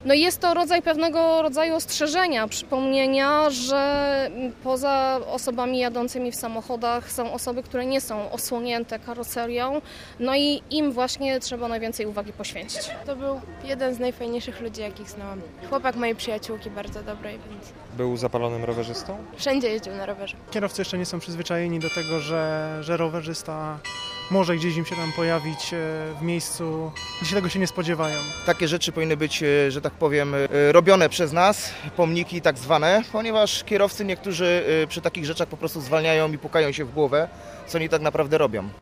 No jest to pewnego rodzaju ostrzeżenia, przypomnienia, że poza osobami jadącymi w samochodach są osoby, które nie są osłonięte karoserią, no i im właśnie trzeba najwięcej uwagi poświęcić. To był jeden z najfajniejszych ludzi, jakich znałam. Chłopak mojej przyjaciółki, bardzo dobrej, więc Był zapalonym rowerzystą? wszędzie jeździł na rowerze. Kierowcy jeszcze nie są przyzwyczajeni do tego, że rowerzysta może gdzieś im się tam pojawić w miejscu, gdzie tego się nie spodziewają. Takie rzeczy powinny być, że tak powiem, robione przez nas, pomniki tak zwane, ponieważ kierowcy niektórzy przy takich rzeczach po prostu zwalniają i pukają się w głowę, co oni tak naprawdę robią.